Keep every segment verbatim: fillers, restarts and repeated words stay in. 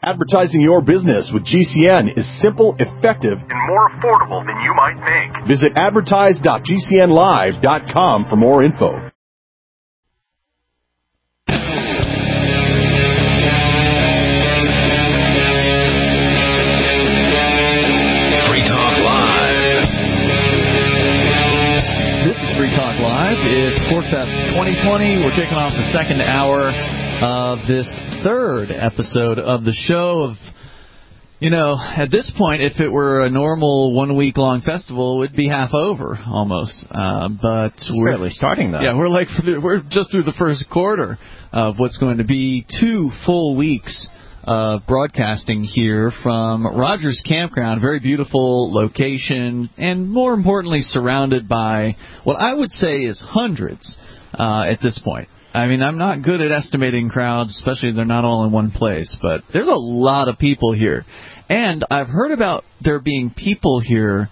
Advertising your business with G C N is simple, effective, and more affordable than you might think. Visit advertise dot g c n live dot com for more info. Free Talk Live. This is Free Talk Live. It's Sportfest twenty twenty. We're kicking off the second hour of this third episode of the show. Of, you know, at this point, if it were a normal one-week-long festival, it would be half over almost. Uh, but it's we're barely starting, though. Yeah, we're like we're just through the first quarter of what's going to be two full weeks of broadcasting here from Rogers Campground. Very beautiful location, and more importantly, surrounded by what I would say is hundreds uh, at this point. I mean, I'm not good at estimating crowds, especially if they're not all in one place, but there's a lot of people here. And I've heard about there being people here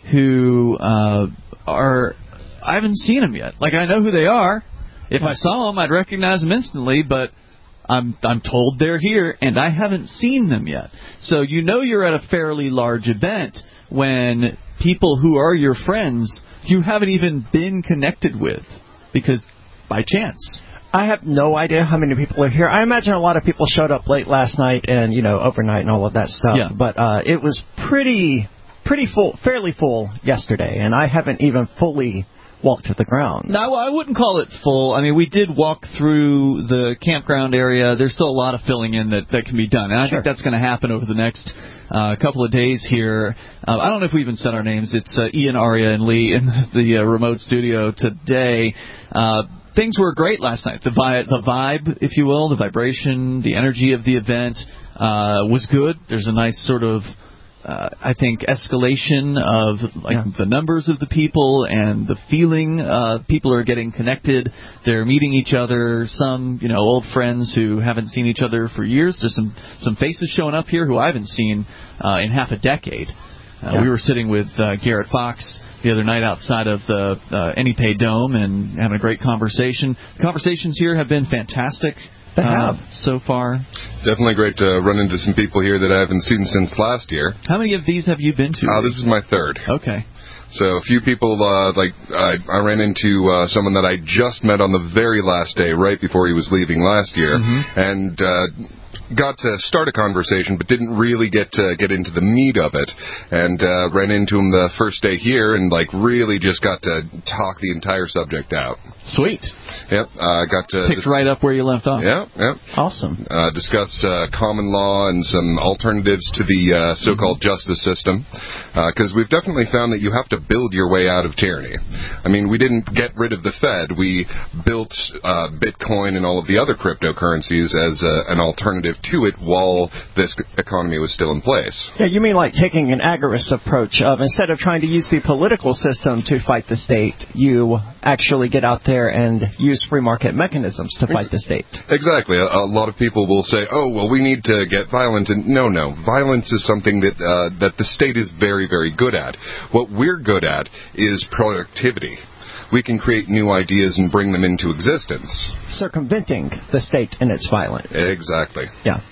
who uh, are, I haven't seen them yet. Like, I know who they are. If I saw them, I'd recognize them instantly, but I'm I'm told they're here, and I haven't seen them yet. So you know you're at a fairly large event when people who are your friends you haven't even been connected with, because by chance. I have no idea how many people are here. I imagine a lot of people showed up late last night and, you know, overnight and all of that stuff. Yeah. But uh, it was pretty, pretty full, fairly full yesterday, and I haven't even fully walked to the ground. No, I wouldn't call it full. I mean, we did walk through the campground area. There's still a lot of filling in that, that can be done, and I sure. think that's going to happen over the next uh, couple of days here. Uh, I don't know if we even said our names. It's uh, Ian, Aria, and Lee in the uh, remote studio today. Uh, Things were great last night. The, vi- the vibe, if you will, the vibration, the energy of the event uh, was good. There's a nice sort of, uh, I think, escalation of like yeah. the numbers of the people and the feeling. Uh, people are getting connected. They're meeting each other. Some, you know, old friends who haven't seen each other for years. There's some, some faces showing up here who I haven't seen uh, in half a decade. Uh, yeah. We were sitting with uh, Garrett Fox the other night outside of the uh, Anypay Dome and having a great conversation. The conversations here have been fantastic. They have. Uh, so far. Definitely great to run into some people here that I haven't seen since last year. How many of these have you been to? Uh, this is my third. Okay. So a few people, uh, like I, I ran into uh, someone that I just met on the very last day, right before he was leaving last year, mm-hmm. and uh, got to start a conversation, but didn't really get to get into the meat of it. And uh, ran into him the first day here, and like really just got to talk the entire subject out. Sweet. Yep. Uh, got to picked right up where you left off. Yeah. Yep. Awesome. Uh, discuss uh, common law and some alternatives to the uh, so-called mm-hmm. justice system, because uh, we've definitely found that you have to build your way out of tyranny. I mean, we didn't get rid of the Fed. We built uh, Bitcoin and all of the other cryptocurrencies as uh, an alternative to it while this economy was still in place. Yeah, you mean like taking an agorist approach of instead of trying to use the political system to fight the state, you actually get out there and use free market mechanisms to fight the state. Exactly. A, a lot of people will say, oh, well, we need to get violent. And no, no. Violence is something that uh, that the state is very, very good at. What we're good at is productivity. We can create new ideas and bring them into existence. Circumventing the state and its violence. Exactly. Yeah.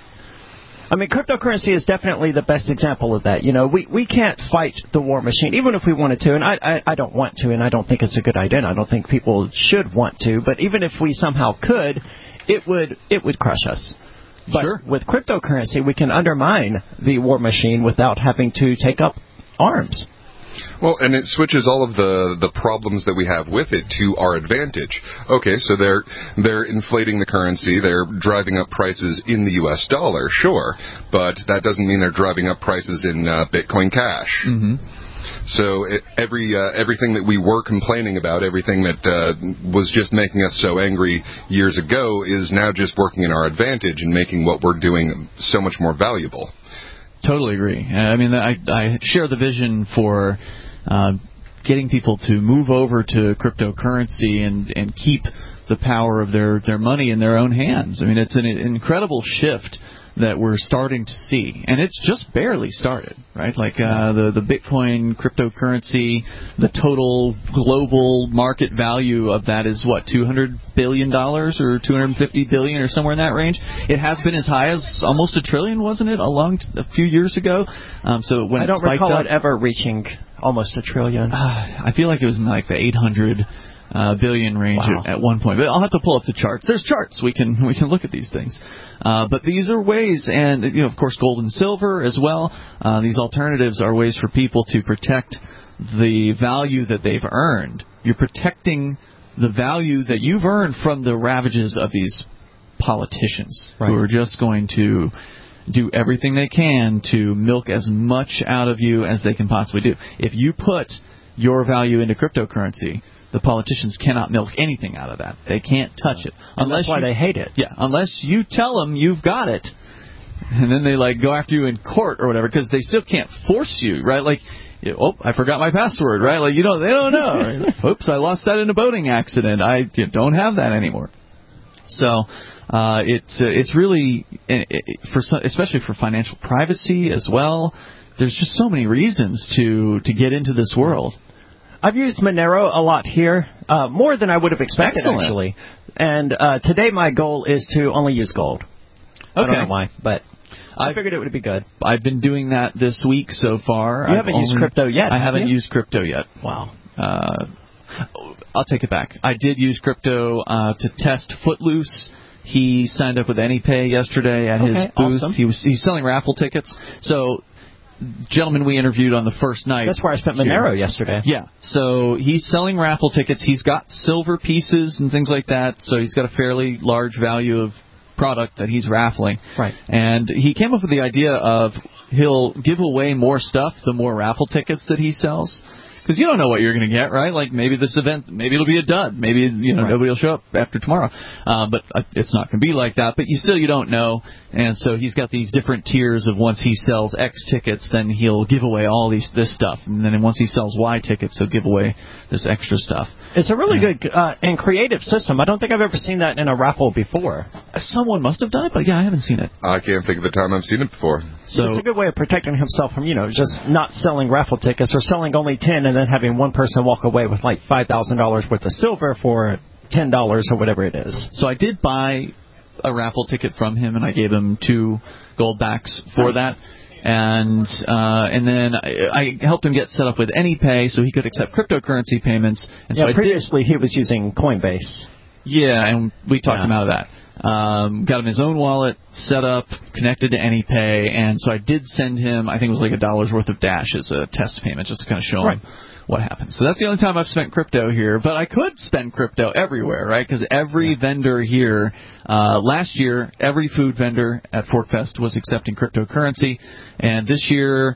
I mean, cryptocurrency is definitely the best example of that. You know, we, we can't fight the war machine, even if we wanted to, and I, I, I don't want to, and I don't think it's a good idea, and I don't think people should want to, but even if we somehow could, it would it would crush us. But sure. with cryptocurrency, we can undermine the war machine without having to take up arms. Well, and it switches all of the, the problems that we have with it to our advantage. Okay, so they're they're inflating the currency, they're driving up prices in the U S dollar, sure, but that doesn't mean they're driving up prices in uh, Bitcoin Cash. Mm-hmm. So it, every uh, everything that we were complaining about, everything that uh, was just making us so angry years ago, is now just working in our advantage and making what we're doing so much more valuable. Totally agree. I mean, I, I share the vision for uh, getting people to move over to cryptocurrency and, and keep the power of their, their money in their own hands. I mean, it's an incredible shift that we're starting to see, and it's just barely started, right? Like uh, the the Bitcoin cryptocurrency, the total global market value of that is what, two hundred billion dollars or two hundred fifty billion dollars or somewhere in that range. It has been as high as almost a trillion, wasn't it, a long t- a few years ago? Um, so when I it don't spiked recall up, it ever reaching almost a trillion. Uh, I feel like it was in like the eight hundred uh, billion range Wow. at, at one point. But I'll have to pull up the charts. There's charts. We can we can look at these things. Uh, but these are ways, and you know, of course, gold and silver as well. Uh, these alternatives are ways for people to protect the value that they've earned. You're protecting the value that you've earned from the ravages of these politicians right. who are just going to do everything they can to milk as much out of you as they can possibly do. If you put your value into cryptocurrency, the politicians cannot milk anything out of that. They can't touch it. And Unless that's why you, they hate it. Yeah, unless you tell them you've got it. And then they like go after you in court or whatever, because they still can't force you, right? Like, oh, I forgot my password, right? Like, you know, they don't know. Right? Oops, I lost that in a boating accident. I you know, don't have that anymore. So uh, it's uh, it's really, it, for some, especially for financial privacy as well. There's just so many reasons to to get into this world. I've used Monero a lot here, uh, more than I would have expected, Excellent. actually. And uh, today my goal is to only use gold. I Okay. don't know why, but I I've, figured it would be good. I've been doing that this week so far. You I've haven't only, used crypto yet, I have haven't you? used crypto yet. Wow. Uh, I'll take it back. I did use crypto uh, to test Footloose. He signed up with AnyPay yesterday at Okay, his booth. awesome. He was he's selling raffle tickets. So, gentleman we interviewed on the first night. That's where I spent here. Monero yesterday. Yeah. So he's selling raffle tickets. He's got silver pieces and things like that. So he's got a fairly large value of product that he's raffling. Right. And he came up with the idea of he'll give away more stuff the more raffle tickets that he sells. Because you don't know what you're going to get, right? Like maybe this event, maybe it'll be a dud. Maybe you know right. nobody will show up after tomorrow. Uh, but uh, it's not going to be like that. But you still you don't know. And so he's got these different tiers of once he sells X tickets, then he'll give away all these this stuff. And then once he sells Y tickets, he'll give away this extra stuff. It's a really Yeah. good uh, and creative system. I don't think I've ever seen that in a raffle before. Someone must have done it, but yeah, I haven't seen it. I can't think of the time I've seen it before. So It's a good way of protecting himself from, you know, just not selling raffle tickets or selling only ten and then having one person walk away with like five thousand dollars worth of silver for ten dollars or whatever it is. So I did buy a raffle ticket from him, and I gave him two gold backs for Nice. that. And uh, and then I, I helped him get set up with AnyPay so he could accept cryptocurrency payments. And Yeah, so I did, previously he was using Coinbase. yeah, and we talked Yeah. him out of that. Um, got him his own wallet set up, connected to AnyPay, and so I did send him, I think it was like a dollar's worth of Dash as a test payment, just to kind of show Right. him what happens. So that's the only time I've spent crypto here, but I could spend crypto everywhere, right? Because every vendor here, uh, last year, every food vendor at ForkFest was accepting cryptocurrency, and this year,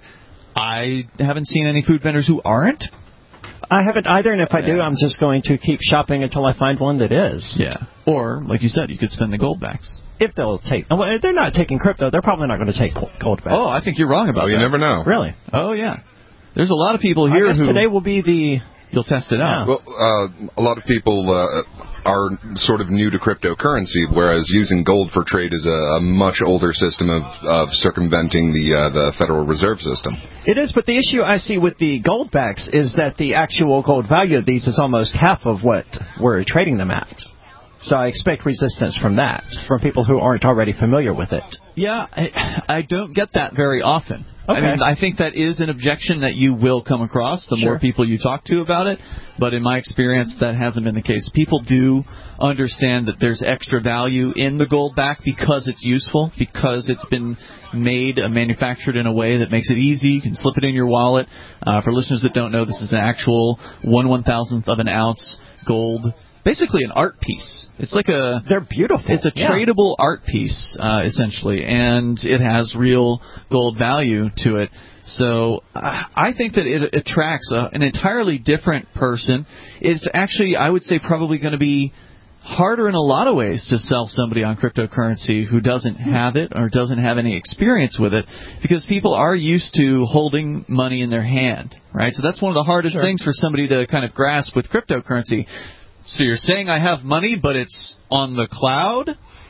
I haven't seen any food vendors who aren't. I haven't either, and if I do, Yeah. I'm just going to keep shopping until I find one that is. Yeah. Or, like you said, you could spend the gold backs. If they'll take, well, if they're not taking crypto, they're probably not going to take gold back. Oh, I think you're wrong about Oh, that. you never know. Really? Oh, yeah. There's a lot of people here I guess who today will be the. you'll test it out. Well, uh, a lot of people uh, are sort of new to cryptocurrency, whereas using gold for trade is a, a much older system of, of circumventing the uh, the Federal Reserve System. It is, but the issue I see with the gold backs is that the actual gold value of these is almost half of what we're trading them at. So I expect resistance from that, from people who aren't already familiar with it. Yeah, I, I don't get that very often. Okay. I mean, I think that is an objection that you will come across the more Sure. people you talk to about it. But in my experience, that hasn't been the case. People do understand that there's extra value in the gold back because it's useful, because it's been made, uh, manufactured in a way that makes it easy. You can slip it in your wallet. Uh, for listeners that don't know, this is an actual one one thousandth of an ounce gold, basically an art piece. It's like a They're beautiful. It's a Yeah. tradable art piece, uh, essentially, and it has real gold value to it. So uh, I think that it attracts a, an entirely different person. It's actually, I would say, probably going to be harder in a lot of ways to sell somebody on cryptocurrency who doesn't have it or doesn't have any experience with it, because people are used to holding money in their hand, right? So that's one of the hardest Sure. things for somebody to kind of grasp with cryptocurrency. So you're saying I have money, but it's on the cloud?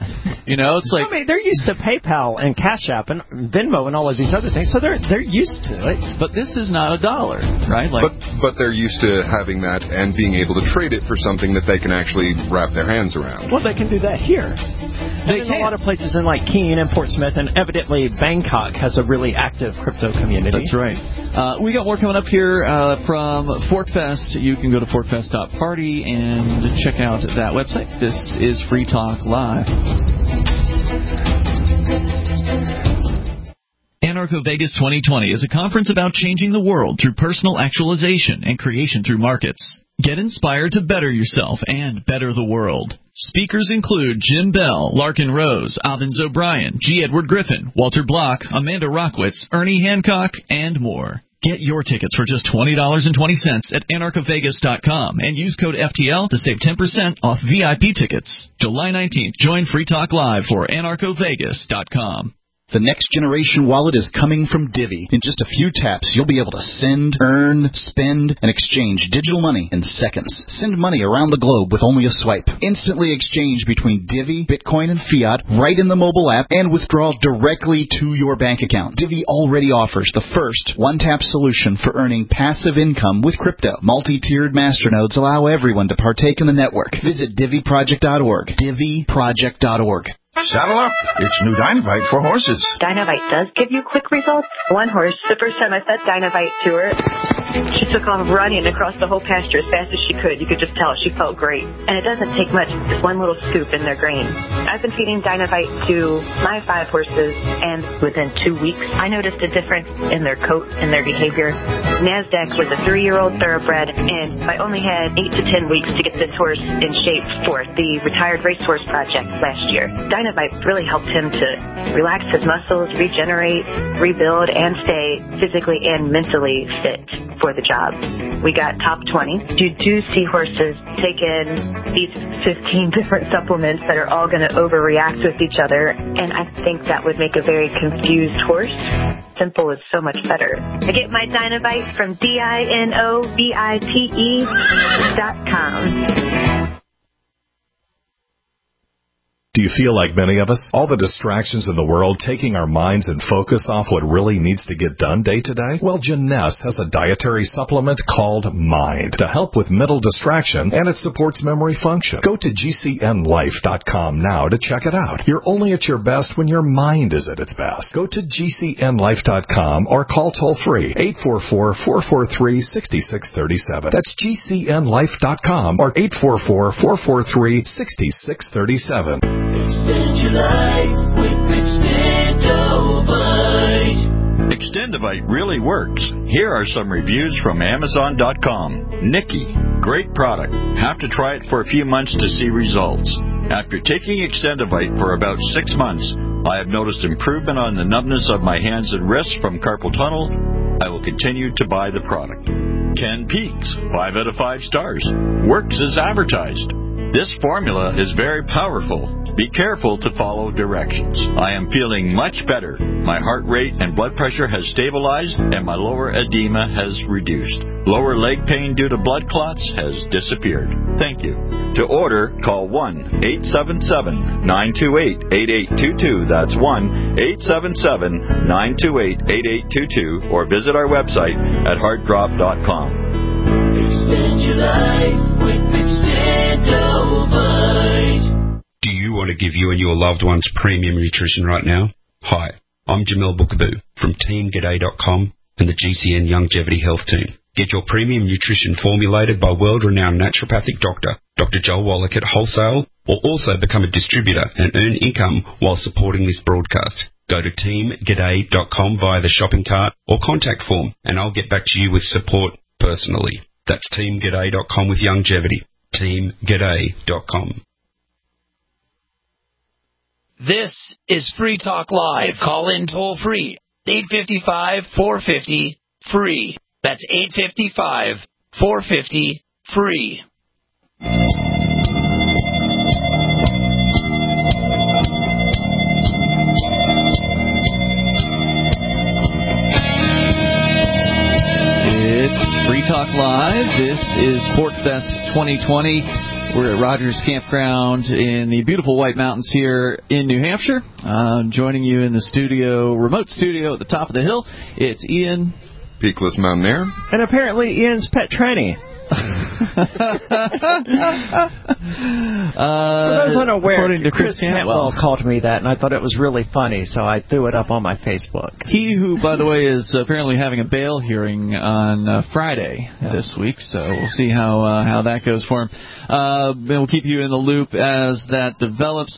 You know, it's like I mean, they're used to PayPal and Cash App and Venmo and all of these other things, so they're they're used to it. But this is not a dollar, right? Like, but but they're used to having that and being able to trade it for something that they can actually wrap their hands around. Well, they can do that here. They can. A lot of places in like Keene and Portsmouth, and evidently Bangkok has a really active crypto community. That's right. Uh, we got more coming up here uh, from ForkFest. You can go to forkfest dot party and check out that website. This is Free Talk Live. Anarcho Vegas twenty twenty is a conference about changing the world through personal actualization and creation through markets. Get inspired to better yourself and better the world. Speakers include Jim Bell, Larkin Rose, Alvin O'Brien, G. Edward Griffin, Walter Block, Amanda Rockwitz, Ernie Hancock, and more. Get your tickets for just twenty dollars and twenty cents at anarcho vegas dot com and use code F T L to save ten percent off V I P tickets. July nineteenth, join Free Talk Live for anarcho vegas dot com. The next generation wallet is coming from Divvy. In just a few taps, you'll be able to send, earn, spend, and exchange digital money in seconds. Send money around the globe with only a swipe. Instantly exchange between Divvy, Bitcoin, and fiat right in the mobile app and withdraw directly to your bank account. Divvy already offers the first one-tap solution for earning passive income with crypto. Multi-tiered masternodes allow everyone to partake in the network. Visit divvy project dot org. divvy project dot org. Saddle up. It's new Dynovite for horses. Dynovite does give you quick results. One horse, the first time I fed Dynovite to her, she took off running across the whole pasture as fast as she could. You could just tell she felt great. And it doesn't take much, just one little scoop in their grain. I've been feeding Dynovite to my five horses, and within two weeks, I noticed a difference in their coat and their behavior. NASDAQ was a three-year-old thoroughbred, and I only had eight to ten weeks to get this horse in shape for the Retired Racehorse Project last year. Dynovite really helped him to relax his muscles, regenerate, rebuild, and stay physically and mentally fit for the job. We got top twenty. You do see horses take in these fifteen different supplements that are all going to overreact with each other, and I think that would make a very confused horse. Simple is so much better. I get my Dynovite from D I N O V I T E dot com. Do you feel like many of us? All the distractions in the world taking our minds and focus off what really needs to get done day to day? Well, Jeunesse has a dietary supplement called Mind to help with mental distraction, and it supports memory function. Go to G C N life dot com now to check it out. You're only at your best when your mind is at its best. Go to G C N life dot com or call toll-free eight four four, four four three, six six three seven. That's G C N life dot com or eight four four, four four three, six six three seven. Extend your life with Extendovite. Extendovite really works. Here are some reviews from Amazon dot com. Nikki, great product. Have to try it for a few months to see results. After taking Extendovite for about six months, I have noticed improvement on the numbness of my hands and wrists from carpal tunnel. I will continue to buy the product. Ken Peaks, five out of five stars. Works as advertised. This formula is very powerful. Be careful to follow directions. I am feeling much better. My heart rate and blood pressure has stabilized, and my lower edema has reduced. Lower leg pain due to blood clots has disappeared. Thank you. To order, call one eight seven seven, nine two eight, eight eight two two. That's one eight seven seven, nine two eight, eight eight two two, or visit our website at heart drop dot com. Extend your life with Extendovite. Do you want to give you and your loved ones premium nutrition right now? Hi, I'm Jamel Bookaboo from team g'day dot com and the G C N Longevity Health Team. Get your premium nutrition formulated by world-renowned naturopathic doctor, Doctor Joel Wallach at wholesale, or also become a distributor and earn income while supporting this broadcast. Go to team g'day dot com via the shopping cart or contact form, and I'll get back to you with support personally. That's team g'day dot com with Longevity. team g'day dot com. This is Free Talk Live. Call in toll free. eight five five, four five zero, free. That's eight five five, four five zero, free. It's Free Talk Live. This is ForkFest twenty twenty. We're at Rogers Campground in the beautiful White Mountains here in New Hampshire. Uh, joining you in the studio, remote studio at the top of the hill, it's Ian. Peakless Mountaineer. And apparently Ian's pet tranny. uh, For those unaware, to Chris Cantwell called me that, and I thought it was really funny, so I threw it up on my Facebook. He who, by the way, is apparently having a bail hearing on uh, Friday yeah. this week, so we'll see how uh, how that goes for him. Uh, and we'll keep you in the loop as that develops.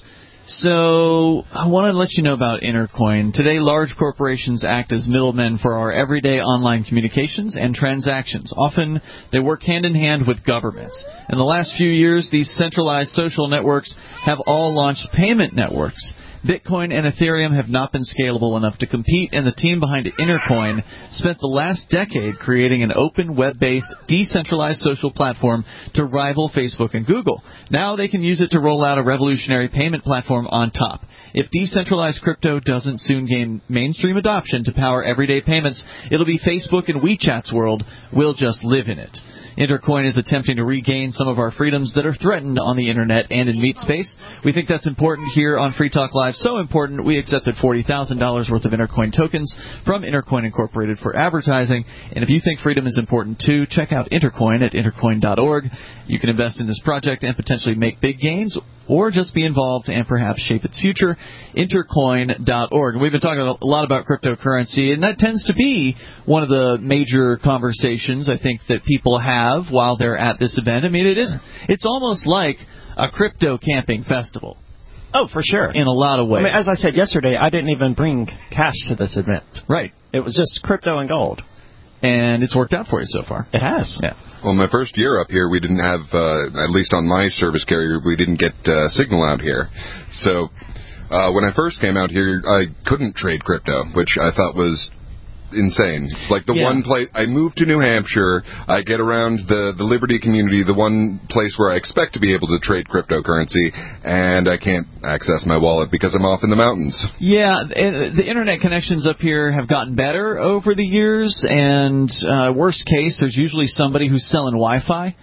So I want to let you know about Intercoin. Today, large corporations act as middlemen for our everyday online communications and transactions. Often, they work hand-in-hand with governments. In the last few years, these centralized social networks have all launched payment networks. Bitcoin and Ethereum have not been scalable enough to compete, and the team behind Intercoin spent the last decade creating an open, web-based, decentralized social platform to rival Facebook and Google. Now they can use it to roll out a revolutionary payment platform on top. If decentralized crypto doesn't soon gain mainstream adoption to power everyday payments, it'll be Facebook and WeChat's world. We'll just live in it. Intercoin is attempting to regain some of our freedoms that are threatened on the Internet and in meat space. We think that's important here on Free Talk Live. So important, we accepted forty thousand dollars worth of Intercoin tokens from Intercoin Incorporated for advertising. And if you think freedom is important too, check out Intercoin at intercoin dot org. You can invest in this project and potentially make big gains, or just be involved and perhaps shape its future. intercoin dot org. We've been talking a lot about cryptocurrency, and that tends to be one of the major conversations I think that people have while they're at this event. I mean, it is, it's almost like a crypto camping festival. Oh, for sure. In a lot of ways. I mean, as I said yesterday, I didn't even bring cash to this event. Right. It was just crypto and gold. And it's worked out for you so far. It has. Yeah. Well, my first year up here, we didn't have, uh, at least on my service carrier, we didn't get uh, signal out here. So uh, when I first came out here, I couldn't trade crypto, which I thought was insane. It's like the yeah. one place I moved to New Hampshire, I get around the the Liberty community, the one place where I expect to be able to trade cryptocurrency, and I can't access my wallet because I'm off in the mountains. Yeah, the internet connections up here have gotten better over the years, and uh, worst case, there's usually somebody who's selling Wi-Fi.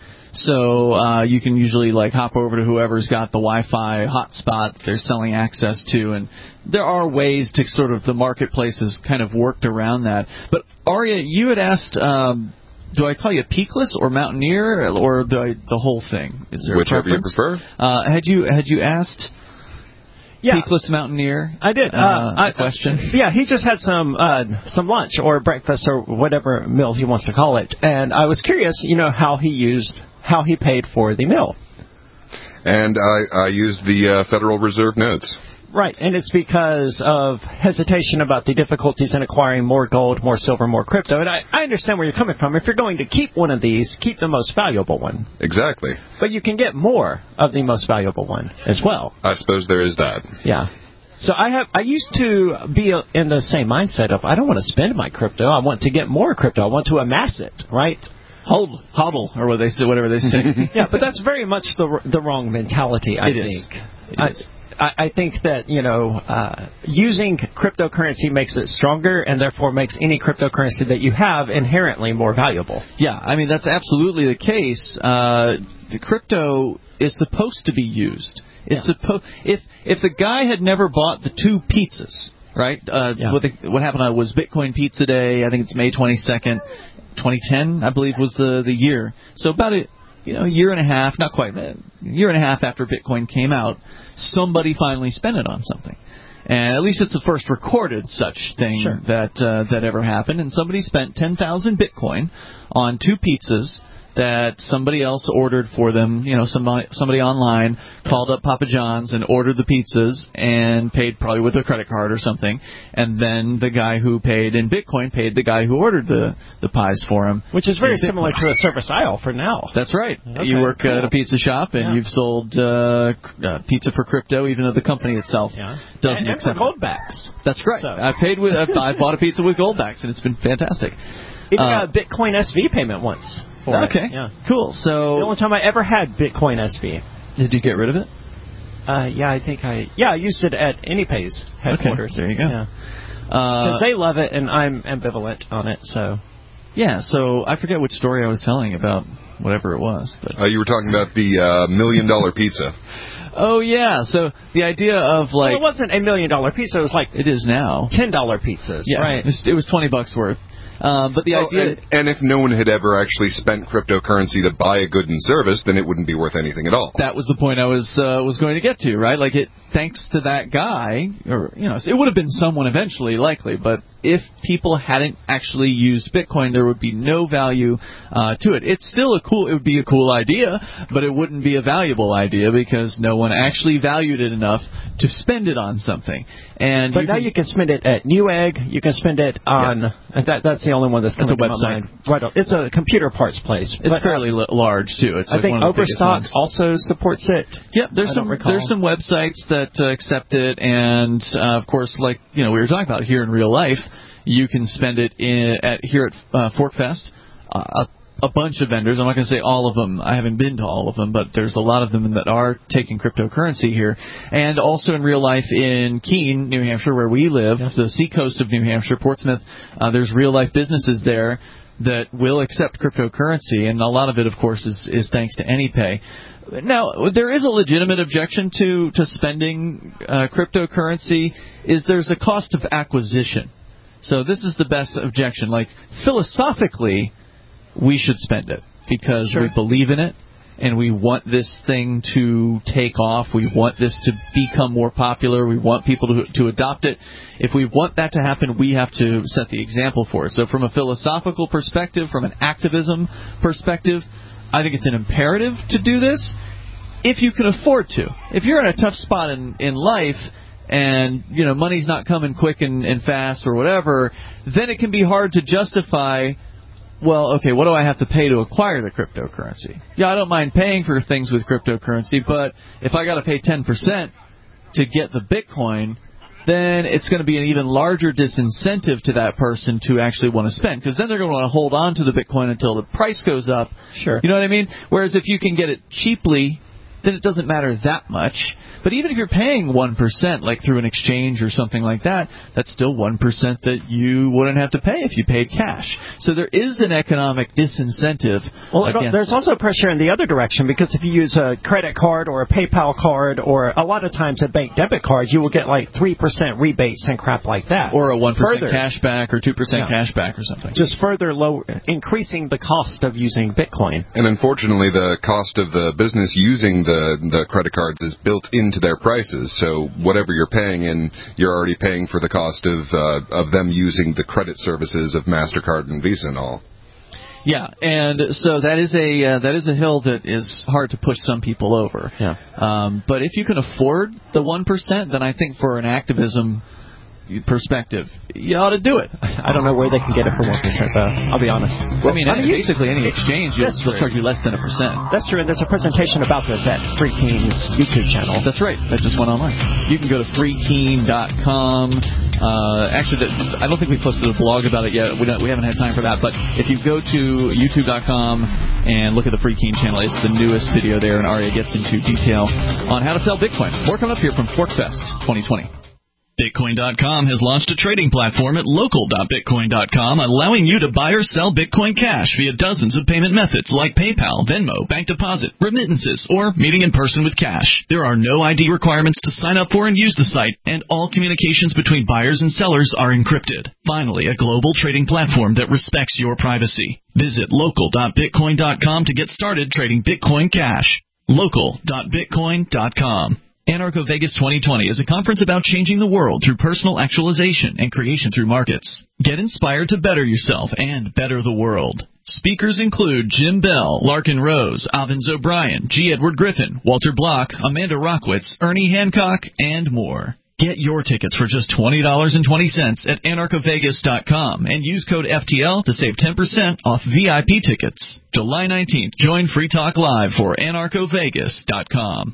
So uh, you can usually like hop over to whoever's got the Wi-Fi hotspot they're selling access to, and there are ways to sort of the marketplace has kind of worked around that. But Aria, you had asked, um, do I call you Peakless or Mountaineer or the the whole thing? Is there whichever a preference? you prefer? Uh, had you had you asked? Yeah. Peakless Mountaineer. I did. Uh, uh, I, question. Yeah, he just had some uh, some lunch or breakfast or whatever meal he wants to call it, and I was curious, you know, how he used. how he paid for the meal. And I, I used the uh, Federal Reserve notes. Right, and it's because of hesitation about the difficulties in acquiring more gold, more silver, more crypto. And I, I understand where you're coming from. If you're going to keep one of these, keep the most valuable one. Exactly. But you can get more of the most valuable one as well. I suppose there is that. Yeah. So I have. I used to be in the same mindset of, I don't want to spend my crypto. I want to get more crypto. I want to amass it, right? Hold, hodl, or what they say, whatever they say. Yeah, but that's very much the the wrong mentality, I it think. Is. It I, is. I, I think that, you know, uh, using cryptocurrency makes it stronger and therefore makes any cryptocurrency that you have inherently more valuable. Yeah, I mean, that's absolutely the case. Uh, the crypto is supposed to be used. It's yeah. supposed if if the guy had never bought the two pizzas, right? Uh, yeah. What, the, what happened was Bitcoin Pizza Day. I think it's May twenty-second. twenty ten, I believe, was the, the year. So about a you know year and a half, not quite, a year and a half after Bitcoin came out, somebody finally spent it on something. And at least it's the first recorded such thing sure. that uh, that ever happened. And somebody spent ten thousand Bitcoin on two pizzas that somebody else ordered for them. You know, somebody, somebody online called up Papa John's and ordered the pizzas and paid probably with a credit card or something. And then the guy who paid in Bitcoin paid the guy who ordered the, the pies for him. Which is very similar to a service I offer now. That's right. Okay, you work cool. at a pizza shop and yeah. you've sold uh, uh, pizza for crypto, even though the company itself yeah. doesn't and, accept and for goldbacks. That's right. So. I paid with I bought a pizza with goldbacks, and it's been fantastic. Even uh, got a Bitcoin S V payment once. For okay. It. Yeah. Cool. So the only time I ever had Bitcoin S V. Did you get rid of it? Uh, yeah, I think I yeah I used it at AnyPay's headquarters. Okay, there you go. Yeah. Because uh, they love it and I'm ambivalent on it. So. Yeah. So I forget which story I was telling about whatever it was. But uh, you were talking about the uh, million dollar pizza. Oh yeah, so the idea of like well, it wasn't a million dollar pizza. It was like it is now ten dollar pizzas. Yeah, right? It was, it was twenty bucks worth. Um, but the oh, idea, and, and if no one had ever actually spent cryptocurrency to buy a good and service, then it wouldn't be worth anything at all. That was the point I was uh, was going to get to, right? Like it, thanks to that guy, or you know, it would have been someone eventually, likely. But if people hadn't actually used Bitcoin, there would be no value uh, to it. It's still a cool, it would be a cool idea, but it wouldn't be a valuable idea because no one actually valued it enough to spend it on something. And but you now can, you can spend it at Newegg. You can spend it on. Yeah. That, that's the only one that's coming that's a to website. my mind. Right. It's a computer parts place. It's but, fairly uh, large too. It's I like think one of the Overstock also supports it. Yeah, there's I some recall. there's some websites that uh, accept it, and uh, of course, like you know, we were talking about here in real life, you can spend it in, at here at uh, ForkFest. Uh, a bunch of vendors. I'm not going to say all of them. I haven't been to all of them, but there's a lot of them that are taking cryptocurrency here. And also in real life in Keene, New Hampshire, where we live, yeah. the seacoast of New Hampshire, Portsmouth, uh, there's real life businesses there that will accept cryptocurrency, and a lot of it, of course, is, is thanks to AnyPay. Now, there is a legitimate objection to, to spending uh, cryptocurrency, is there's a cost of acquisition. So this is the best objection. Like, philosophically, we should spend it because sure. we believe in it and we want this thing to take off. We want this to become more popular. We want people to, to adopt it. If we want that to happen, we have to set the example for it. So from a philosophical perspective, from an activism perspective, I think it's an imperative to do this if you can afford to. If you're in a tough spot in, in life and, you know, money's not coming quick and, and fast or whatever, then it can be hard to justify, well, okay, what do I have to pay to acquire the cryptocurrency? Yeah, I don't mind paying for things with cryptocurrency, but if I got to pay ten percent to get the Bitcoin, then it's going to be an even larger disincentive to that person to actually want to spend, because then they're going to want to hold on to the Bitcoin until the price goes up. Sure. You know what I mean? Whereas if you can get it cheaply, then it doesn't matter that much. But even if you're paying one percent, like through an exchange or something like that, that's still one percent that you wouldn't have to pay if you paid cash. So there is an economic disincentive. Well, there's also pressure in the other direction, because if you use a credit card or a PayPal card or a lot of times a bank debit card, you will get like three percent rebates and crap like that. Or a one percent cash back or two percent yeah. cash back or something. Just further low, increasing the cost of using Bitcoin. And unfortunately, the cost of the business using the, the credit cards is built into their prices, so whatever you're paying in, you're already paying for the cost of uh, of them using the credit services of MasterCard and Visa and all. Yeah, and so that is a uh, that is a hill that is hard to push some people over. Yeah. Um, but if you can afford the one percent, then I think for an activism perspective, you ought to do it. I don't know where they can get it for one percent, though. I'll be honest. Well, I mean, I mean basically any exchange, you'll, they'll charge you less than a percent. That's true, and there's a presentation about this at Free Keen's YouTube channel. That's right. That just went online. You can go to free keen dot com. Uh, actually, I don't think we posted a blog about it yet. We, don't, we haven't had time for that. But if you go to youtube dot com and look at the Free Keen channel, it's the newest video there, and Aria gets into detail on how to sell Bitcoin. More coming up here from ForkFest twenty twenty. Bitcoin dot com has launched a trading platform at local dot bitcoin dot com, allowing you to buy or sell Bitcoin Cash via dozens of payment methods like PayPal, Venmo, bank deposit, remittances, or meeting in person with cash. There are no I D requirements to sign up for and use the site, and all communications between buyers and sellers are encrypted. Finally, a global trading platform that respects your privacy. Visit local dot bitcoin dot com to get started trading Bitcoin Cash. local dot bitcoin dot com. Anarcho Vegas twenty twenty is a conference about changing the world through personal actualization and creation through markets. Get inspired to better yourself and better the world. Speakers include Jim Bell, Larkin Rose, Alvin O'Brien, G. Edward Griffin, Walter Block, Amanda Rockwitz, Ernie Hancock, and more. Get your tickets for just twenty dollars and twenty cents at anarcho vegas dot com and use code F T L to save ten percent off V I P tickets. July nineteenth, join Free Talk Live for anarcho vegas dot com.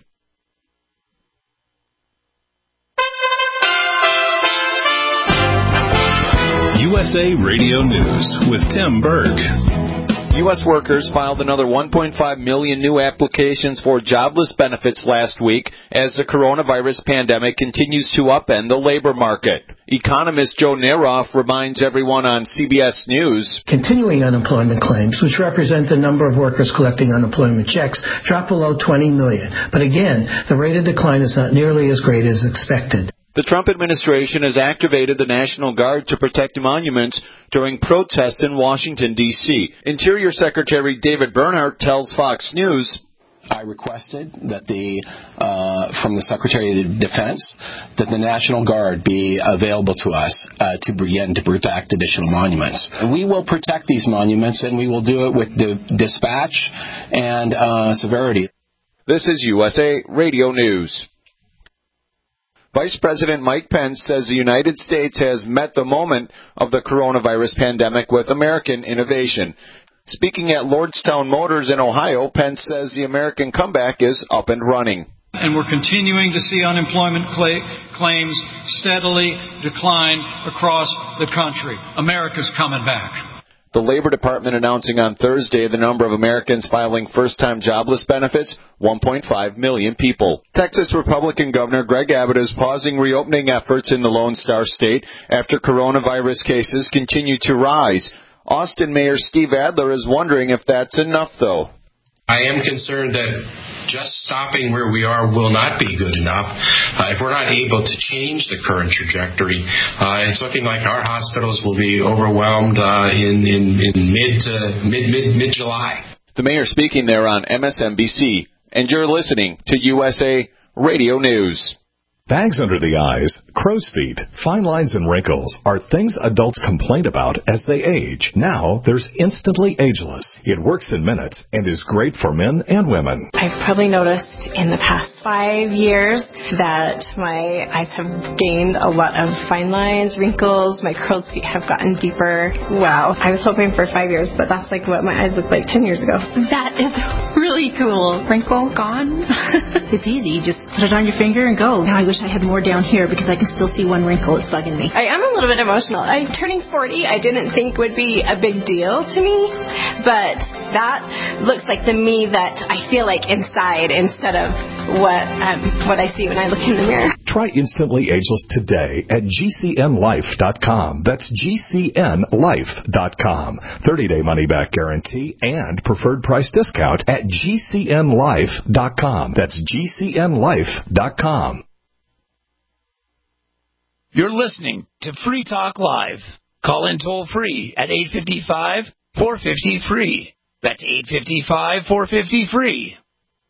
U S A Radio News with Tim Berg. U S workers filed another one point five million new applications for jobless benefits last week as the coronavirus pandemic continues to upend the labor market. Economist Joe Neroff reminds everyone on C B S News. Continuing unemployment claims, which represent the number of workers collecting unemployment checks, dropped below twenty million. But again, the rate of decline is not nearly as great as expected. The Trump administration has activated the National Guard to protect monuments during protests in Washington, D C Interior Secretary David Bernhardt tells Fox News, I requested that the, uh, from the Secretary of Defense, that the National Guard be available to us uh, to begin to protect additional monuments. We will protect these monuments, and we will do it with the dispatch and uh, severity. This is U S A Radio News. Vice President Mike Pence says the United States has met the moment of the coronavirus pandemic with American innovation. Speaking at Lordstown Motors in Ohio, Pence says the American comeback is up and running. And we're continuing to see unemployment cl- claims steadily decline across the country. America's coming back. The Labor Department announcing on Thursday the number of Americans filing first-time jobless benefits, one point five million people. Texas Republican Governor Greg Abbott is pausing reopening efforts in the Lone Star State after coronavirus cases continue to rise. Austin Mayor Steve Adler is wondering if that's enough, though. I am concerned that just stopping where we are will not be good enough. Uh, if we're not able to change the current trajectory, uh, it's looking like our hospitals will be overwhelmed uh, in, in, in mid to mid mid mid July. The mayor speaking there on M S N B C, and you're listening to U S A Radio News. Bags under the eyes, crow's feet, fine lines and wrinkles are things adults complain about as they age. Now, there's Instantly Ageless. It works in minutes and is great for men and women. I've probably noticed in the past five years that my eyes have gained a lot of fine lines, wrinkles, my crow's feet have gotten deeper. Wow. I was hoping for five years, but that's like what my eyes looked like ten years ago. That is really cool. Wrinkle gone. It's easy. You just put it on your finger and go. Now I wish I had more down here because I can still see one wrinkle. It's bugging me. I am a little bit emotional. I turning forty, I didn't think would be a big deal to me, but that looks like the me that I feel like inside instead of what um, what I see when I look in the mirror. Try Instantly Ageless today at G C N life dot com. That's G C N life dot com. thirty-day money-back guarantee and preferred price discount at G C N life dot com. That's G C N life dot com. You're listening to Free Talk Live. Call in toll free at eight five five, four five zero, free. That's eight five five, four five zero, free.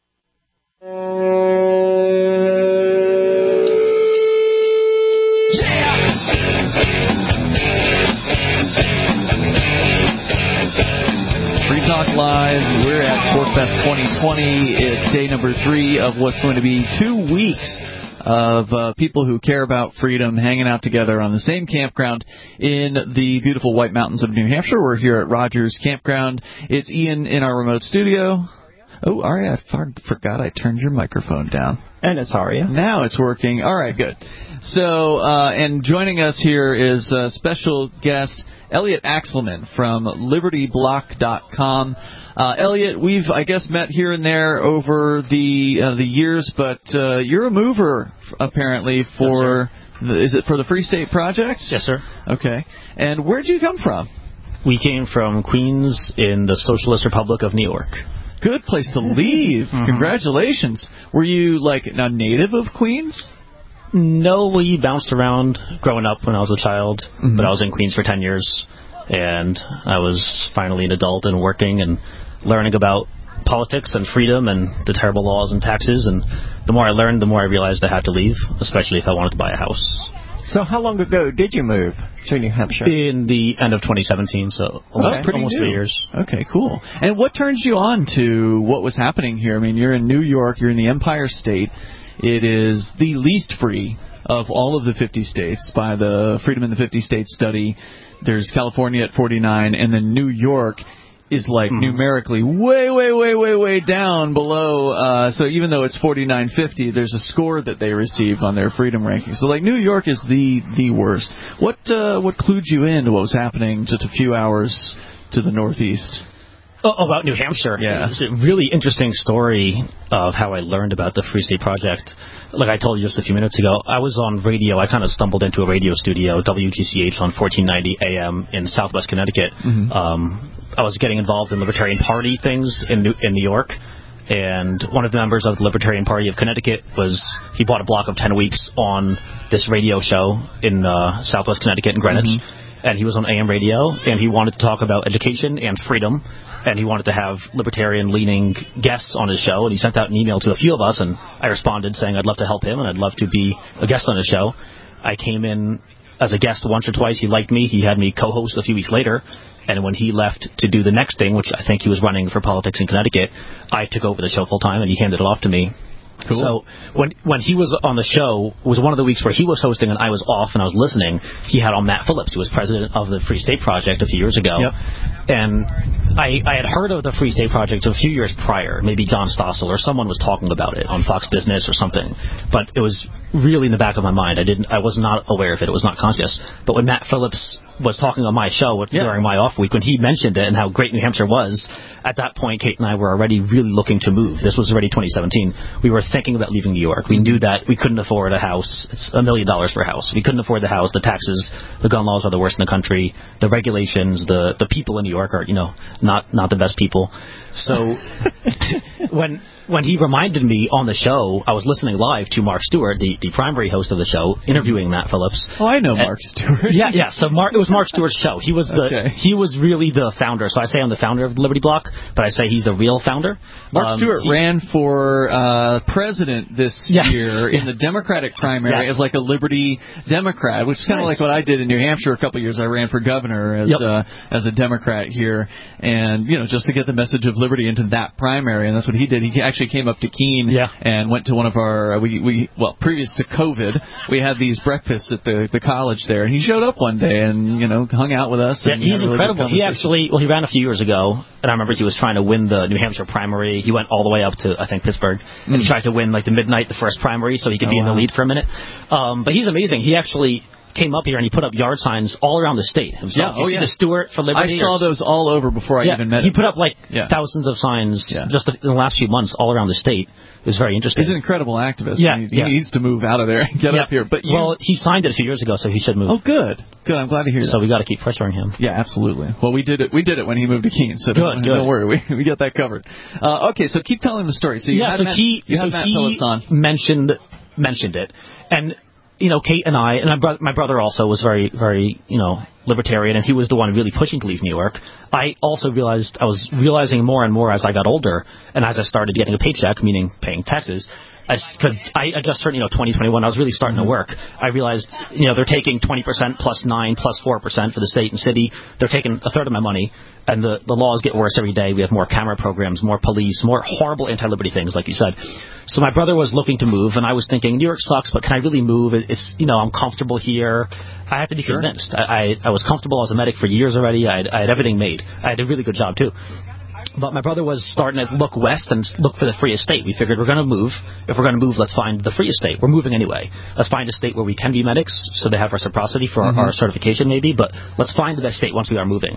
Free Talk Live. We're at SportFest twenty twenty. It's day number three of what's going to be two weeks of uh, people who care about freedom hanging out together on the same campground in the beautiful White Mountains of New Hampshire. We're here at Rogers Campground. It's Ian in our remote studio. Oh, Aria, I for- forgot I turned your microphone down. And it's Aria. Now it's working. All right, good. So, uh, and joining us here is a special guest, Elliot Axelman from Liberty Block dot com. Uh, Elliot, we've, I guess, met here and there over the uh, the years, but uh, you're a mover, apparently, for, yes, the, is it for the Free State Project? Yes, sir. Okay. And where did you come from? We came from Queens in the Socialist Republic of New York. Good place to leave. Mm-hmm. Congratulations. Were you, like, a native of Queens? No, we bounced around growing up when I was a child, mm-hmm. but I was in Queens for ten years, and I was finally an adult and working and learning about politics and freedom and the terrible laws and taxes, and the more I learned, the more I realized I had to leave, especially if I wanted to buy a house. So how long ago did you move to New Hampshire? In the end of twenty seventeen, so almost, okay. almost new. three years. Okay, cool. And what turned you on to what was happening here? I mean, you're in New York, you're in the Empire State. It is the least free of all of the fifty states by the Freedom in the fifty States study. There's California at forty-nine, and then New York is like mm. numerically way, way, way, way, way down below. Uh, so even though it's forty-nine fifty, there's a score that they receive on their freedom ranking. So like New York is the the worst. What uh, what clued you in to what was happening just a few hours to the northeast? Oh, about New Hampshire. Yeah. It's a really interesting story of how I learned about the Free State Project. Like I told you just a few minutes ago, I was on radio. I kind of stumbled into a radio studio, W G C H on fourteen ninety A M in Southwest Connecticut. Mm-hmm. Um, I was getting involved in Libertarian Party things in New, in New York. And one of the members of the Libertarian Party of Connecticut was, he bought a block of ten weeks on this radio show in uh, Southwest Connecticut in Greenwich. Mm-hmm. And he was on A M radio, and he wanted to talk about education and freedom. And he wanted to have libertarian-leaning guests on his show, and he sent out an email to a few of us, and I responded saying I'd love to help him, and I'd love to be a guest on his show. I came in as a guest once or twice. He liked me. He had me co-host a few weeks later, and when he left to do the next thing, which I think he was running for politics in Connecticut, I took over the show full-time, and he handed it off to me. Cool. So when when he was on the show, it was one of the weeks where he was hosting and I was off and I was listening. He had on Matt Phillips, who was president of the Free State Project a few years ago. Yep. And I, I had heard of the Free State Project a few years prior. Maybe John Stossel or someone was talking about it on Fox Business or something. But it was really in the back of my mind. I didn't. I was not aware of it. It was not conscious. But when Matt Phillips was talking on my show yeah. during my off week, when he mentioned it and how great New Hampshire was, at that point, Kate and I were already really looking to move. This was already twenty seventeen. We were thinking about leaving New York. We knew that we couldn't afford a house. It's a million dollars for a house. We couldn't afford the house. The taxes, the gun laws are the worst in the country. The regulations, the the people in New York are, you know, not not the best people. So when when he reminded me on the show, I was listening live to Mark Stewart, the, the primary host of the show, interviewing Matt Phillips. Oh, I know and, Mark Stewart. yeah, yeah. So Mark, it was Mark Stewart's show. He was the okay. he was really the founder. So I say I'm the founder of the Liberty Block, but I say he's the real founder. Mark um, Stewart he, ran for uh, president this yes, year yes. in the Democratic primary yes. as like a Liberty Democrat, which is kind of nice. Like what I did in New Hampshire a couple of years. I ran for governor as yep. uh, as a Democrat here, and you know just to get the message of liberty into that primary, and that's what he did. He actually came up to Keene. Yeah. And went to one of our, we, we well, previous to COVID, we had these breakfasts at the the college there, and he showed up one day and, you know, hung out with us. Yeah, and he's really incredible. He actually, well, he ran a few years ago, and I remember he was trying to win the New Hampshire primary. He went all the way up to, I think, Pittsburgh, and mm. he tried to win, like, the midnight, the first primary, so he could oh, be in the wow. lead for a minute. Um, but he's amazing. He actually came up here and he put up yard signs all around the state himself. Yeah, oh, you yeah. see the Stewart for Liberty? I saw those all over before I yeah, even met he him. He put up like yeah. thousands of signs yeah. just in the last few months all around the state. It was very interesting. He's an incredible activist. Yeah, he, he yeah. needs to move out of there and get yeah. up here. But you, well, he signed it a few years ago, so he should move. Oh, good, good. I'm glad to hear that. So we got to keep pressuring him. Yeah, absolutely. Well, we did it. We did it when he moved to Keene, so good, don't, good. don't worry. We we got that covered. Uh, okay, so keep telling the story. So you yeah, had so Matt, he you so had Matt he Phillips on. mentioned mentioned it, and. You know, Kate and I, and my, bro- my brother also was very, very, you know, libertarian, and he was the one really pushing to leave New York. I also realized, I was realizing more and more as I got older, and as I started getting a paycheck, meaning paying taxes, because I, I just turned, you know, twenty, twenty-one, I was really starting mm-hmm. to work. I realized, you know, they're taking twenty percent plus nine plus four percent for the state and city. They're taking a third of my money, and the, the laws get worse every day. We have more camera programs, more police, more horrible anti-liberty things, like you said. So my brother was looking to move, and I was thinking, New York sucks, but can I really move? It's, you know, I'm comfortable here. I had to be sure. convinced. I, I I was comfortable as a medic for years already. I had, I had everything made. I had a really good job, too. But my brother was starting to look west and look for the free estate. We figured we're going to move. If we're going to move, let's find the free estate. We're moving anyway. Let's find a state where we can be medics, so they have reciprocity for mm-hmm. our, our certification maybe, but let's find the best state once we are moving.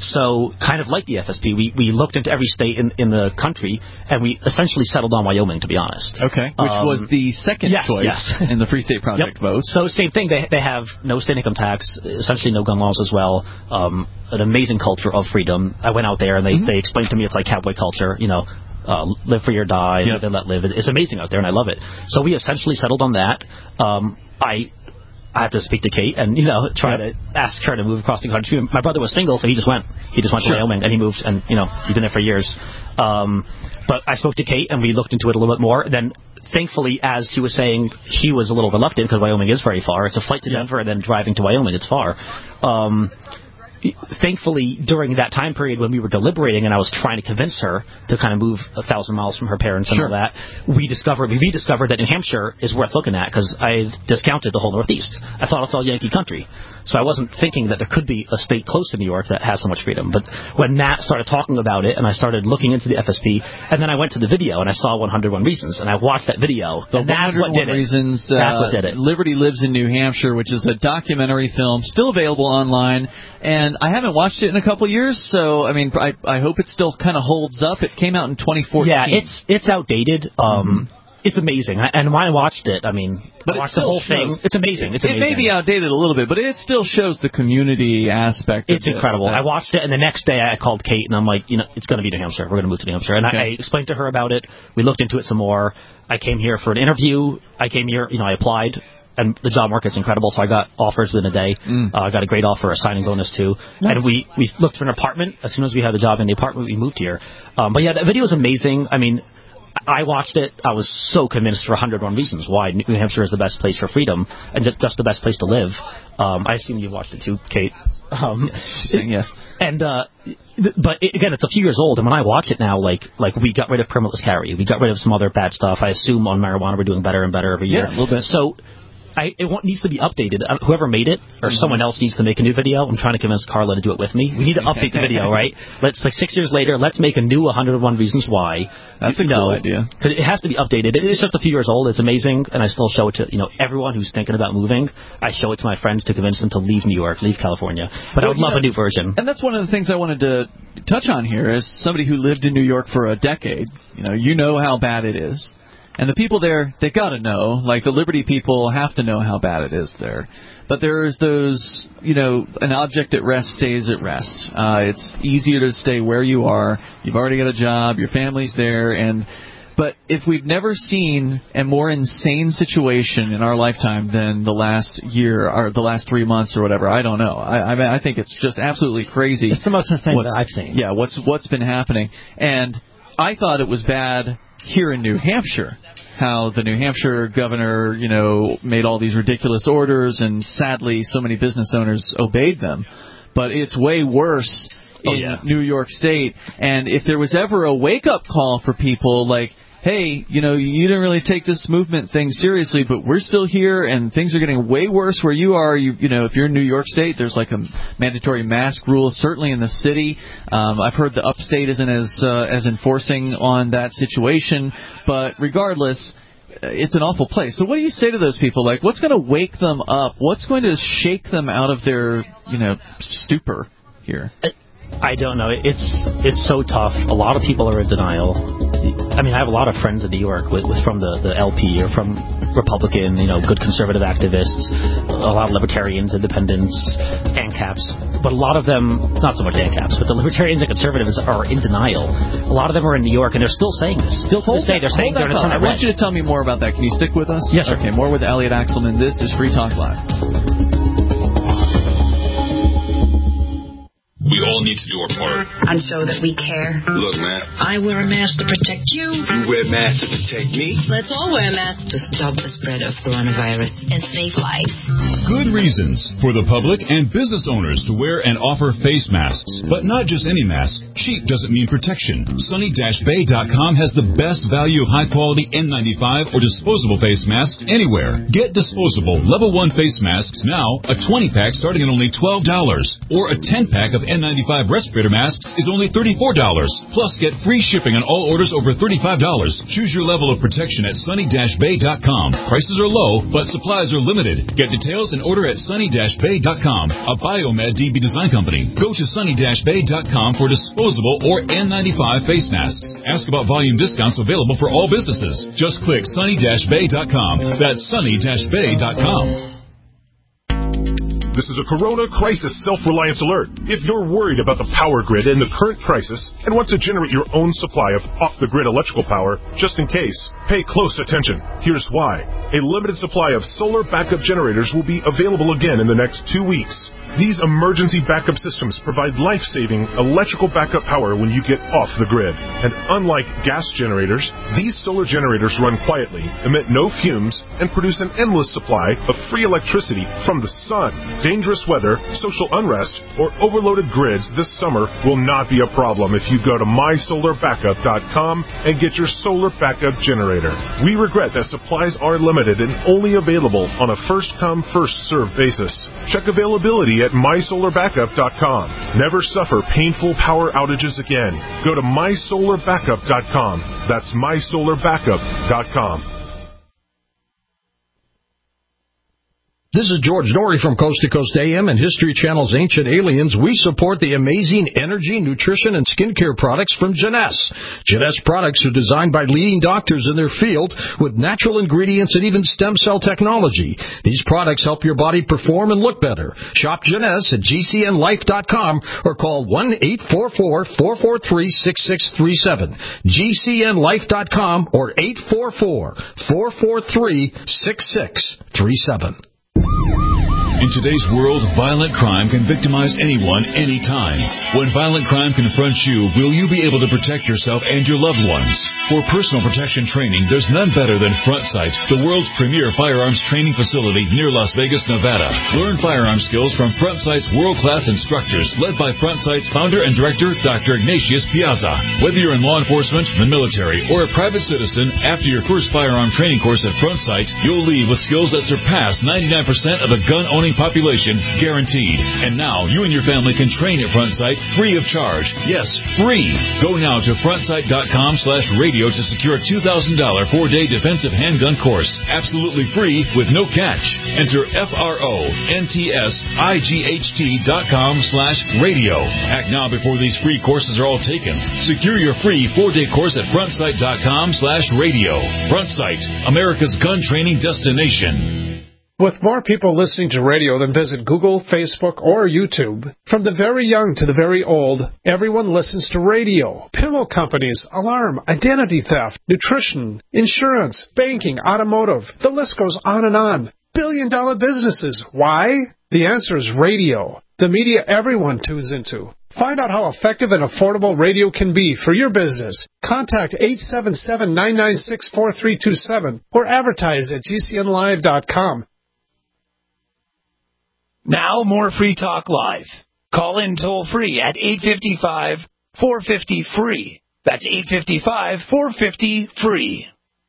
So kind of like the F S P, we, we looked into every state in, in the country, and we essentially settled on Wyoming, to be honest. Okay, which um, was the second yes, choice yes. in the Free State Project yep. vote. So same thing. They, they have no state income tax, essentially no gun laws as well. Um, an amazing culture of freedom. I went out there, and they, mm-hmm. they explained to me it's like cowboy culture, you know, uh, live free or die, yep. live and let live. It's amazing out there, and I love it. So we essentially settled on that. Um, I I had to speak to Kate and, you know, try yep. to ask her to move across the country. My brother was single, so he just went. He just went sure. to Wyoming, and he moved, and, you know, he's been there for years. Um, but I spoke to Kate, and we looked into it a little bit more. Then, thankfully, as he was saying, she was a little reluctant, because Wyoming is very far. It's a flight to Denver, and then driving to Wyoming. It's far. Um Thankfully, during that time period when we were deliberating and I was trying to convince her to kind of move a thousand miles from her parents and sure. all that, we discovered, we rediscovered that New Hampshire is worth looking at, because I discounted the whole Northeast. I thought it's all Yankee country. So I wasn't thinking that there could be a state close to New York that has so much freedom. But when Matt started talking about it and I started looking into the F S P, and then I went to the video and I saw one hundred one Reasons, and I watched that video, the and that's what did it. Reasons, uh, that's what did it. Liberty Lives in New Hampshire, which is a documentary film, still available online, and and I haven't watched it in a couple years, so I mean, I I hope it still kind of holds up. It came out in twenty fourteen. Yeah, it's it's outdated. Um, mm-hmm. It's amazing, I, and when I watched it, I mean, but I watched the whole shows. thing. It's amazing. It's it amazing. may be outdated a little bit, but it still shows the community aspect. It's of incredible. This. I watched it, and the next day I called Kate, and I'm like, you know, it's going to be New Hampshire. We're going to move to New Hampshire, and okay. I, I explained to her about it. We looked into it some more. I came here for an interview. I came here, you know, I applied. And the job market's incredible, so I got offers within a day. Mm. Uh, I got a great offer, a signing bonus, too. Nice. And we, we looked for an apartment. As soon as we had the job in the apartment, we moved here. Um, but, yeah, that video is amazing. I mean, I watched it. I was so convinced for one hundred one reasons why New Hampshire is the best place for freedom and just the best place to live. Um, I assume you've watched it, too, Kate. Um, yes, she's saying yes. And, uh, but it, again, it's a few years old, and when I watch it now, like, like we got rid of permitless carry. We got rid of some other bad stuff. I assume on marijuana we're doing better and better every year. Yeah, a little bit. So I, it needs to be updated. Uh, whoever made it, or mm-hmm. someone else needs to make a new video. I'm trying to convince Carla to do it with me. We need to update the video, right? Let's like six years later, let's make a new one hundred one Reasons Why. That's you a know, cool idea. Because it has to be updated. It's just a few years old. It's amazing, and I still show it to you know everyone who's thinking about moving. I show it to my friends to convince them to leave New York, leave California. But well, I would love know, a new version. And that's one of the things I wanted to touch on here. As somebody who lived in New York for a decade, you know, you know how bad it is. And the people there, they got to know. Like, the Liberty people have to know how bad it is there. But there's those, you know, an object at rest stays at rest. Uh, it's easier to stay where you are. You've already got a job. Your family's there. And But if we've never seen a more insane situation in our lifetime than the last year or the last three months or whatever, I don't know. I, I mean, I think it's just absolutely crazy. It's the most insane that I've seen. Yeah, what's what's been happening. And I thought it was bad here in New Hampshire, how the New Hampshire governor, you know, made all these ridiculous orders, and sadly so many business owners obeyed them. But it's way worse in oh, yeah. New York State. And if there was ever a wake-up call for people like, hey, you know, you didn't really take this movement thing seriously, but we're still here, and things are getting way worse where you are. You, you know, if you're in New York State, there's like a mandatory mask rule, certainly in the city. Um, I've heard the upstate isn't as uh, as enforcing on that situation, but regardless, it's an awful place. So what do you say to those people? Like, what's going to wake them up? What's going to shake them out of their, you know, stupor here? I don't know. It's it's so tough. A lot of people are in denial. I mean, I have a lot of friends in New York with, with from the, the L P or from Republican, you know, good conservative activists, a lot of libertarians, independents, ANCAPs. But a lot of them, not so much ANCAPs, but the libertarians and conservatives are in denial. A lot of them are in New York, and they're still saying this. Still to this day, they're saying they're going to turn it red. I want you to tell me more about that. Can you stick with us? Yes, sir. Okay, more with Elliot Axelman. This is Free Talk Live. We all need to do our part. And show that we care. Look, man. I wear a mask to protect you. You wear masks to protect me. Let's all wear masks to stop the spread of coronavirus and save lives. Good reasons for the public and business owners to wear and offer face masks. But not just any mask. Cheap doesn't mean protection. Sunny Bay dot com has the best value of high-quality N ninety-five or disposable face masks anywhere. Get disposable level one face masks now, a twenty-pack starting at only twelve dollars. Or a ten-pack of N ninety-five respirator masks is only thirty-four dollars. Plus, get free shipping on all orders over thirty-five dollars. Choose your level of protection at Sunny Bay dot com. Prices are low, but supplies are limited. Get details and order at Sunny Bay dot com, a Biomed D B design company. Go to Sunny Bay dot com for disposable or N ninety-five face masks. Ask about volume discounts available for all businesses. Just click Sunny Bay dot com. That's Sunny Bay dot com. This is a Corona Crisis Self-Reliance Alert. If you're worried about the power grid in the current crisis and want to generate your own supply of off-the-grid electrical power, just in case, pay close attention. Here's why. A limited supply of solar backup generators will be available again in the next two weeks. These emergency backup systems provide life-saving electrical backup power when you get off the grid. And unlike gas generators, these solar generators run quietly, emit no fumes, and produce an endless supply of free electricity from the sun. Dangerous weather, social unrest, or overloaded grids this summer will not be a problem if you go to my solar backup dot com and get your solar backup generator. We regret that supplies are limited and only available on a first-come, first-served basis. Check availability at my solar backup dot com. Never suffer painful power outages again. Go to my solar backup dot com. That's my solar backup dot com. This is George Dory from Coast to Coast A M and History Channel's Ancient Aliens. We support the amazing energy, nutrition, and skincare products from Jeunesse. Jeunesse products are designed by leading doctors in their field with natural ingredients and even stem cell technology. These products help your body perform and look better. Shop Jeunesse at G C N life dot com or call one eight four four, four four three, six six three seven. G C N life dot com or eight four four, four four three, six six three seven. In today's world, violent crime can victimize anyone, anytime. When violent crime confronts you, will you be able to protect yourself and your loved ones? For personal protection training, there's none better than Front Sight, the world's premier firearms training facility near Las Vegas, Nevada. Learn firearm skills from Front Sight's world-class instructors, led by Front Sight's founder and director, Doctor Ignatius Piazza. Whether you're in law enforcement, the military, or a private citizen, after your first firearm training course at Front Sight, you'll leave with skills that surpass ninety-nine percent of the gun-owning population, guaranteed. And now, you and your family can train at Front Sight free of charge. Yes, free. Go now to front sight dot com slash radio to secure a two thousand dollars four-day defensive handgun course. Absolutely free with no catch. Enter F R O N T S I G H T dot com slash radio. Act now before these free courses are all taken. Secure your free four-day course at front sight dot com slash radio. Front Sight, America's gun training destination. With more people listening to radio than visit Google, Facebook, or YouTube, from the very young to the very old, everyone listens to radio. Pillow companies, alarm, identity theft, nutrition, insurance, banking, automotive. The list goes on and on. Billion dollar businesses. Why? The answer is radio. The media everyone tunes into. Find out how effective and affordable radio can be for your business. Contact eight seven seven, nine nine six, four three two seven or advertise at G C N live dot com. Now more Free Talk Live. Call in toll free at eight five five, four five zero, free. That's eight five five, four five zero, free.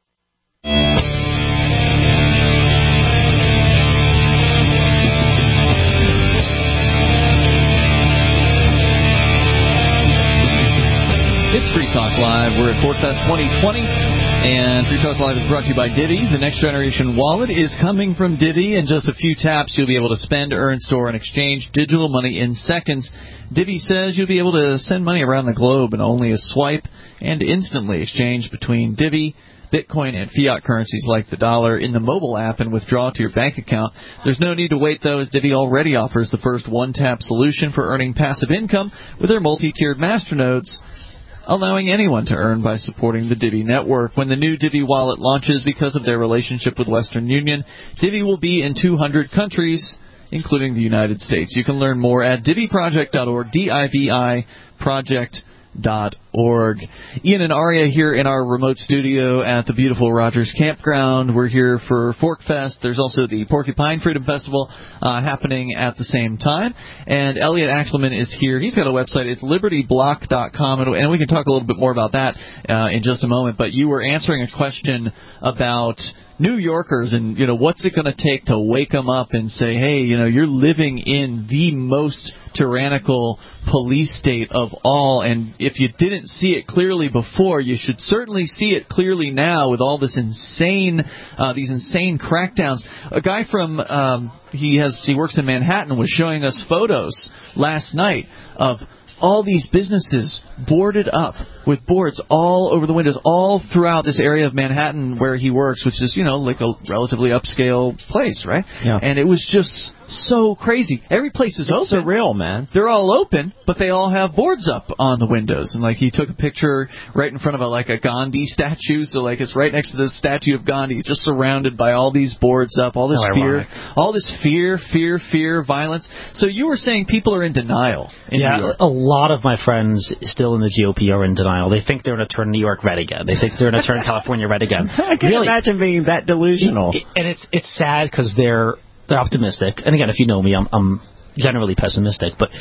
It's Free Talk Live. We're at ForkFest twenty twenty, and Free Talk Live is brought to you by Divvy. The next generation wallet is coming from Divvy. In just a few taps, you'll be able to spend, earn, store, and exchange digital money in seconds. Divvy says you'll be able to send money around the globe in only a swipe and instantly exchange between Divvy, Bitcoin, and fiat currencies like the dollar in the mobile app and withdraw to your bank account. There's no need to wait, though, as Divvy already offers the first one-tap solution for earning passive income with their multi-tiered masternodes, allowing anyone to earn by supporting the Divvy network. When the new Divvy wallet launches, because of their relationship with Western Union, Divvy will be in two hundred countries, including the United States. You can learn more at divvy project dot org, D I V I project dot org. Ian and Aria here in our remote studio at the beautiful Rogers Campground. We're here for ForkFest. There's also the Porcupine Freedom Festival uh, happening at the same time. And Elliot Axelman is here. He's got a website. It's liberty block dot com, and, and we can talk a little bit more about that uh, in just a moment. But you were answering a question about New Yorkers and, you know, what's it going to take to wake them up and say, hey, you know, you're living in the most tyrannical police state of all, and if you didn't see it clearly before, you should certainly see it clearly now with all this insane, uh, these insane crackdowns. A guy from, um, he has, he works in Manhattan, was showing us photos last night of all these businesses boarded up with boards all over the windows, all throughout this area of Manhattan where he works, which is, you know, like a relatively upscale place, right? Yeah. And it was just so crazy. Every place is it's open. It's surreal, man. They're all open, but they all have boards up on the windows. And, like, he took a picture right in front of, a, like, a Gandhi statue. So, like, it's right next to the statue of Gandhi, just surrounded by all these boards up, all this How fear, ironic. all this fear, fear, fear, violence. So you were saying people are in denial in yeah, New York. A lot of my friends still in the G O P are in denial. They think they're going to turn New York red again. They think they're going to turn California red again. I can really. imagine being that delusional. And it's it's sad because they're they're optimistic. And again, if you know me, I'm I'm generally pessimistic, but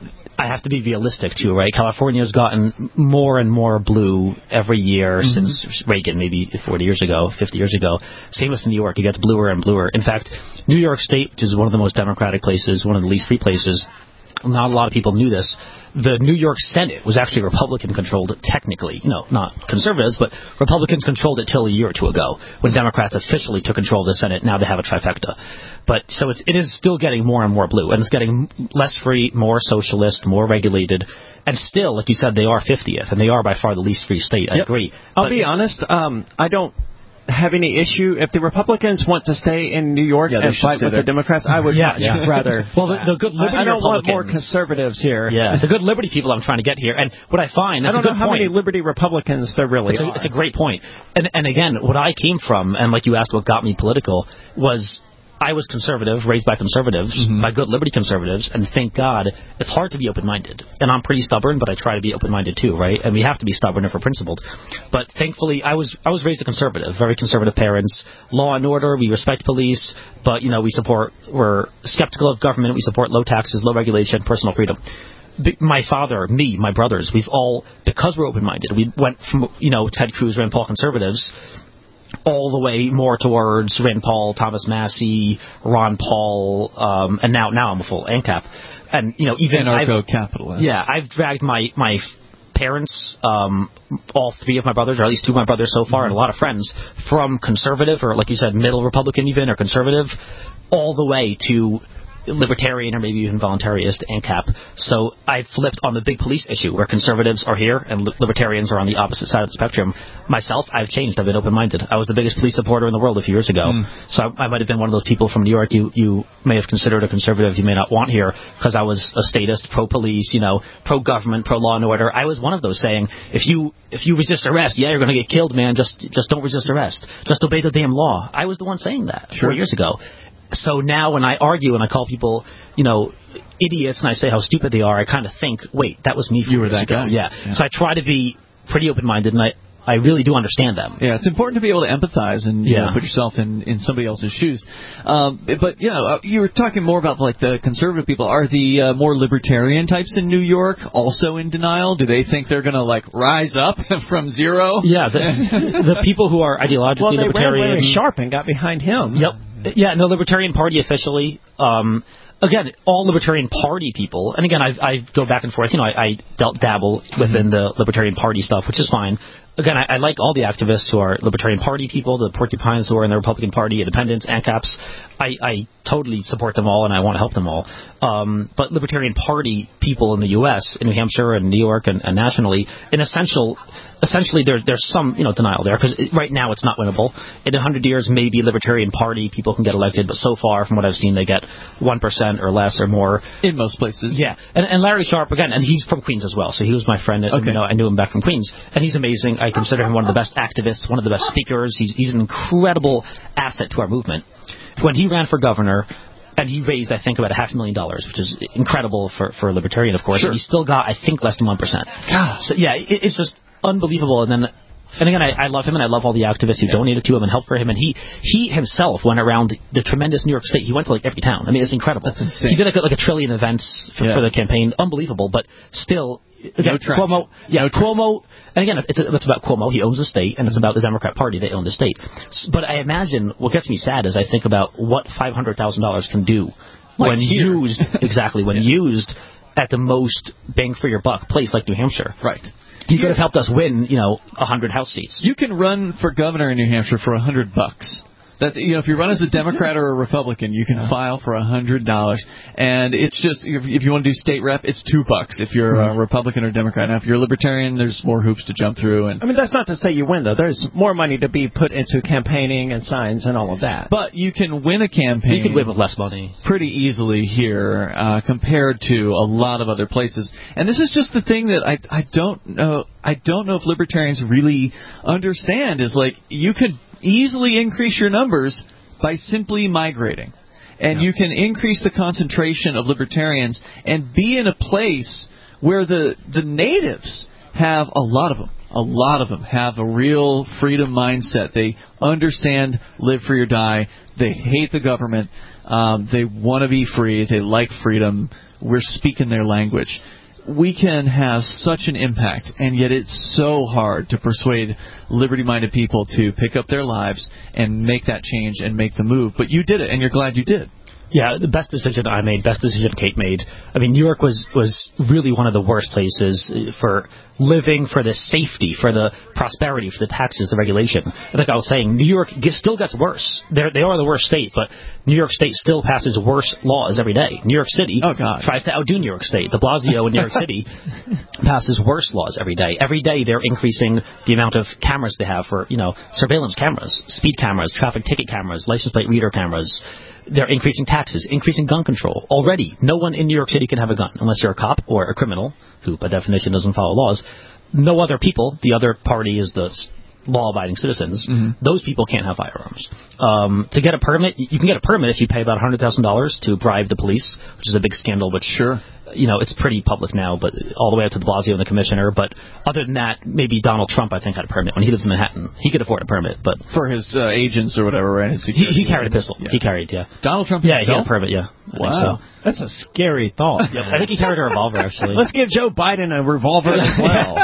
I have to be realistic too, right? California's gotten more and more blue every year mm-hmm. since Reagan, maybe forty years ago, fifty years ago. Same with New York; it gets bluer and bluer. In fact, New York State, which is one of the most democratic places, one of the least free places, not a lot of people knew this. The New York Senate was actually Republican-controlled, technically. You know, not conservatives, but Republicans controlled it till a year or two ago, when Democrats officially took control of the Senate. Now they have a trifecta. But so it's, it is still getting more and more blue, and it's getting less free, more socialist, more regulated. And still, like you said, they are fiftieth, and they are by far the least free state. I yep. agree. I'll but, be honest. Um, I don't have any issue if the Republicans want to stay in New York yeah, and fight with there. the Democrats. I would yeah, much yeah. rather. Well, the, the good Liberty I, I don't Republicans. want more conservatives here. Yeah, the good Liberty people I'm trying to get here, and what I find that's I don't a good know how point. many Liberty Republicans there really it's a, are. It's a great point. And and again, what I came from, and like you asked, what got me political was. I was conservative, raised by conservatives, mm-hmm. by good liberty conservatives, and thank God, it's hard to be open-minded. And I'm pretty stubborn, but I try to be open-minded too, right? And we have to be stubborn if we're principled. But thankfully, I was I was raised a conservative, very conservative parents. Law and order, we respect police, but, you know, we support, we're skeptical of government, we support low taxes, low regulation, personal freedom. My father, me, my brothers, we've all, because we're open-minded, we went from, you know, Ted Cruz, Rand Paul conservatives, all the way more towards Rand Paul, Thomas Massey, Ron Paul, um, and now now I'm a full ANCAP. And, you know, even anarcho-capitalist. Yeah, I've dragged my, my parents, um, all three of my brothers, or at least two of my brothers so far, mm-hmm. and a lot of friends, from conservative, or like you said, middle Republican even, or conservative, all the way to libertarian or maybe even voluntarist ANCAP. So I flipped on the big police issue where conservatives are here and li- libertarians are on the opposite side of the spectrum. Myself, I've changed. I've been open-minded. I was the biggest police supporter in the world a few years ago. Mm. So I, I might have been one of those people from New York you, you may have considered a conservative you may not want here because I was a statist, pro-police, you know, pro-government, pro-law and order. I was one of those saying, if you if you resist arrest, yeah, you're going to get killed, man. Just just don't resist arrest. Just obey the damn law. I was the one saying that sure. four years ago. So now when I argue and I call people, you know, idiots and I say how stupid they are, I kind of think, wait, that was me four you were years that ago. guy. Yeah. yeah. So I try to be pretty open-minded, and I, I really do understand them. Yeah, it's important to be able to empathize and you yeah. know, put yourself in, in somebody else's shoes. Um, but, you know, you were talking more about, like, the conservative people. Are the uh, more libertarian types in New York also in denial? Do they think they're going to, like, rise up from zero? Yeah, the, the people who are ideologically well, they libertarian. Well, Larry Sharpe and got behind him. Yep. Yeah, no, Libertarian Party officially. Um, again, all Libertarian Party people, and again, I, I go back and forth. You know, I, I dealt, dabble within the Libertarian Party stuff, which is fine. Again, I, I like all the activists who are Libertarian Party people, the porcupines who are in the Republican Party, independents, ANCAPs. I, I totally support them all, and I want to help them all. Um, but Libertarian Party people in the U S, in New Hampshire and New York and, and nationally, in essential, essentially there, there's some you know denial there, because right now it's not winnable. In one hundred years, maybe Libertarian Party people can get elected, but so far, from what I've seen, they get one percent or less or more. In most places. Yeah. And, and Larry Sharpe, again, and he's from Queens as well, so he was my friend. And, okay. you know, I knew him back from Queens, and he's amazing. I consider him one of the best activists, one of the best speakers. He's, he's an incredible asset to our movement. When he ran for governor, and he raised, I think, about a half a million dollars, which is incredible for, for a libertarian, of course. Sure. And he still got, I think, less than one percent. God. So, yeah, it, it's just unbelievable. And then, and again, I, I love him, and I love all the activists who yeah. donated to him and helped for him. And he he himself went around the tremendous New York State. He went to, like, every town. I mean, it's incredible. That's insane. He did, like, like a trillion events for, yeah. for the campaign. Unbelievable. But still, again, no Cuomo, yeah, no Cuomo, and again, it's, it's about Cuomo. He owns the state, and it's about the Democrat Party. They own the state. But I imagine what gets me sad is I think about what five hundred thousand dollars can do like when here. used, exactly, when yeah. used at the most bang for your buck place like New Hampshire. Right. He could have helped us win, you know, a hundred House seats. You can run for governor in New Hampshire for a hundred bucks. That, you know, if you run as a Democrat or a Republican, you can file for a hundred dollars, and it's just if, if you want to do state rep, it's two bucks. If you're a Republican or Democrat, now if you're a Libertarian, there's more hoops to jump through. And I mean, that's not to say you win though. There's more money to be put into campaigning and signs and all of that. But you can win a campaign. You could win with less money pretty easily here uh, compared to a lot of other places. And this is just the thing that I I don't know. I don't know if Libertarians really understand. Is like you could easily increase your numbers by simply migrating. And yeah. you can increase the concentration of libertarians and be in a place where the the natives have a lot of them. A lot of them have a real freedom mindset. They understand live free or die. They hate the government. Um, they want to be free. They like freedom. We're speaking their language. We can have such an impact, and yet it's so hard to persuade liberty-minded people to pick up their lives and make that change and make the move. But you did it, and you're glad you did. Yeah, the best decision I made, best decision Kate made. I mean, New York was, was really one of the worst places for living, for the safety, for the prosperity, for the taxes, the regulation. Like I was saying, New York gets, still gets worse. They're, they are the worst state, but New York State still passes worse laws every day. New York City oh, God. tries to outdo New York State. De Blasio in New York City passes worse laws every day. Every day they're increasing the amount of cameras they have for, you know, surveillance cameras, speed cameras, traffic ticket cameras, license plate reader cameras. They're increasing taxes, increasing gun control. Already, no one in New York City can have a gun unless you're a cop or a criminal, who by definition doesn't follow laws. No other people, the other party is the law-abiding citizens, mm-hmm. those people can't have firearms. Um, to get a permit, you can get a permit if you pay about one hundred thousand dollars to bribe the police, which is a big scandal, but sure. You know, it's pretty public now, but all the way up to de Blasio and the commissioner. But other than that, maybe Donald Trump, I think, had a permit. When he lives in Manhattan, he could afford a permit. But for his uh, agents or whatever, right? He, he carried a pistol. Yeah. He carried, yeah. Donald Trump Yeah, himself? he had a permit, yeah. I wow. think so. That's a scary thought. Yep. I think he carried a revolver, actually. Let's give Joe Biden a revolver as well.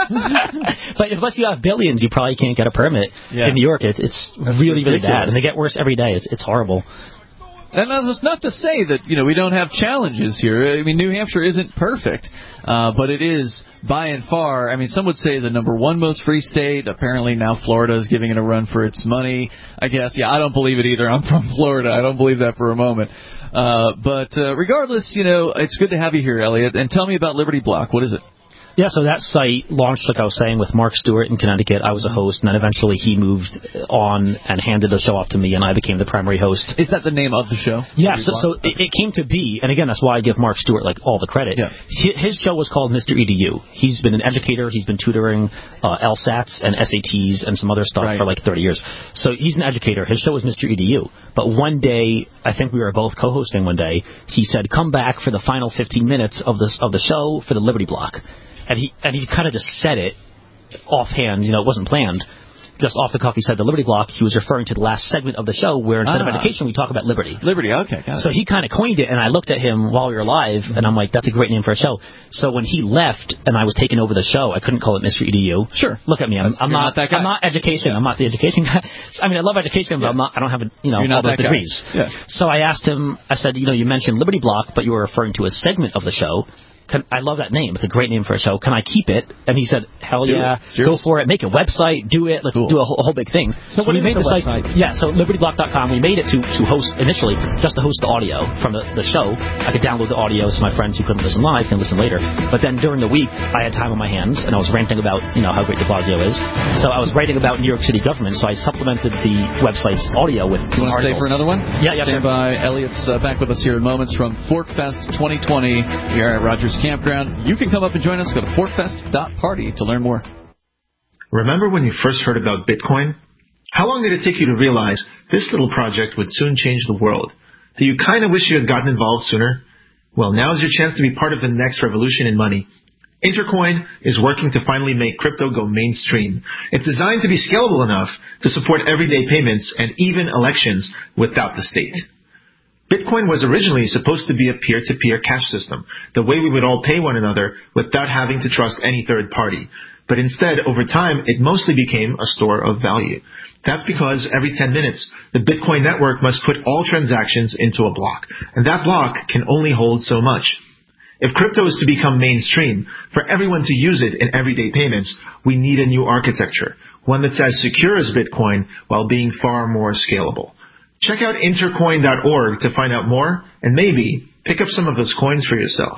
But unless you have billions, you probably can't get a permit yeah. in New York. It's, it's really, really bad. And they get worse every day. It's, it's horrible. And that's not to say that, you know, we don't have challenges here. I mean, New Hampshire isn't perfect, uh, but it is by and far, I mean, some would say the number one most free state. Apparently now Florida is giving it a run for its money, I guess. Yeah, I don't believe it either. I'm from Florida. I don't believe that for a moment. Uh, but uh, regardless, you know, it's good to have you here, Elliot. And tell me about Liberty Block. What is it? Yeah, so that site launched, like I was saying, with Mark Stewart in Connecticut. I was a host, and then eventually he moved on and handed the show off to me, and I became the primary host. Is that the name of the show? Yeah, so, so it, it came to be, and again, that's why I give Mark Stewart, like, all the credit. Yeah. His show was called Mister E D U. He's been an educator. He's been tutoring uh, LSATs and S A Ts and some other stuff right. for like thirty years. So he's an educator. His show was Mister E D U. But one day, I think we were both co-hosting one day, he said, come back for the final fifteen minutes of, this, of the show for the Liberty Block. And he and he kind of just said it offhand, you know, it wasn't planned. Just off the cuff, he said the Liberty Block. He was referring to the last segment of the show where instead ah. of education, we talk about liberty. Liberty, okay. Got it. So he kind of coined it, and I looked at him while we were live, and I'm like, that's a great name for a show. So when he left and I was taking over the show, I couldn't call it Mister E D U. Sure. Look at me. I'm, I'm not, not that guy. I'm not education. Yeah. I'm not the education guy. I mean, I love education, but yeah. I'm not, I don't have a, you know, You're all those degrees. Yeah. So I asked him, I said, you know, you mentioned Liberty Block, but you were referring to a segment of the show. Can, I love that name. It's a great name for a show. Can I keep it? And he said, hell do yeah, go for it. Make a website, do it. Let's cool. do a whole, a whole big thing. So, so what we is made the website? Site, yeah, so liberty block dot com. We made it to, to host initially, just to host the audio from the, the show. I could download the audio so my friends who couldn't listen live can listen later. But then during the week, I had time on my hands, and I was ranting about, you know, how great de Blasio is. So I was writing about New York City government, so I supplemented the website's audio with you some want to stay for another one? Yeah, yeah. Stand sure. by. Elliot's uh, back with us here in moments from ForkFest twenty twenty here at Rogers Campground. You can come up and join us. Go to forkfest dot party to learn more. Remember when you first heard about Bitcoin? How long did it take you to realize this little project would soon change the world? Do you kind of wish you had gotten involved sooner? Well, now is your chance to be part of the next revolution in money. Intercoin is working to finally make crypto go mainstream. It's designed to be scalable enough to support everyday payments and even elections without the state. Bitcoin was originally supposed to be a peer-to-peer cash system, the way we would all pay one another without having to trust any third party. But instead, over time, it mostly became a store of value. That's because every ten minutes, the Bitcoin network must put all transactions into a block, and that block can only hold so much. If crypto is to become mainstream, for everyone to use it in everyday payments, we need a new architecture, one that's as secure as Bitcoin while being far more scalable. Check out intercoin dot org to find out more and maybe pick up some of those coins for yourself.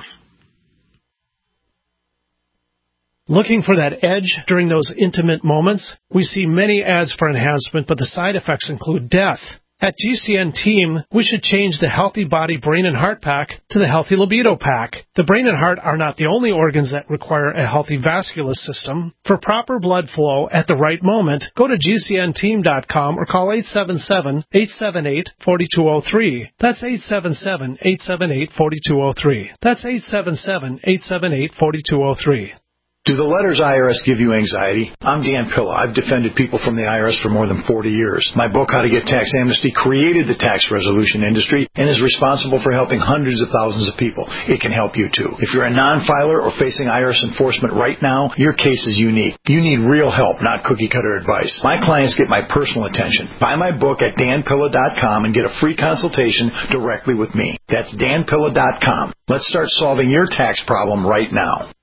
Looking for that edge during those intimate moments? We see many ads for enhancement, but the side effects include death. At G C N Team, we should change the Healthy Body Brain and Heart Pack to the Healthy Libido Pack. The brain and heart are not the only organs that require a healthy vascular system. For proper blood flow at the right moment, go to G C N team dot com or call eight seven seven, eight seven eight, four two zero three. That's eight seven seven, eight seven eight, four two zero three. That's eight seven seven, eight seven eight, four two zero three. Do the letters I R S give you anxiety? I'm Dan Pilla. I've defended people from the I R S for more than forty years. My book, How to Get Tax Amnesty, created the tax resolution industry and is responsible for helping hundreds of thousands of people. It can help you too. If you're a non-filer or facing I R S enforcement right now, your case is unique. You need real help, not cookie-cutter advice. My clients get my personal attention. Buy my book at dan pilla dot com and get a free consultation directly with me. That's dan pilla dot com. Let's start solving your tax problem right now.